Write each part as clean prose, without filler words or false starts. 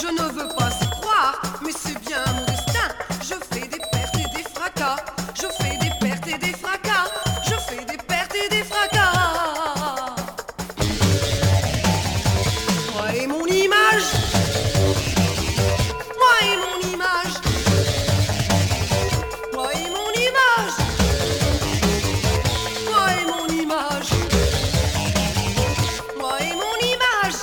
Je ne veux pas y croire, mais c'est bien mon destin. Je fais des pertes et des fracas. Je fais des pertes et des fracas. Je fais des pertes et des fracas. Moi et mon image. Moi et mon image. Moi et mon image. Moi et mon image. Moi et mon image.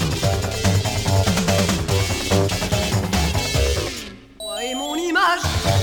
Moi et mon image.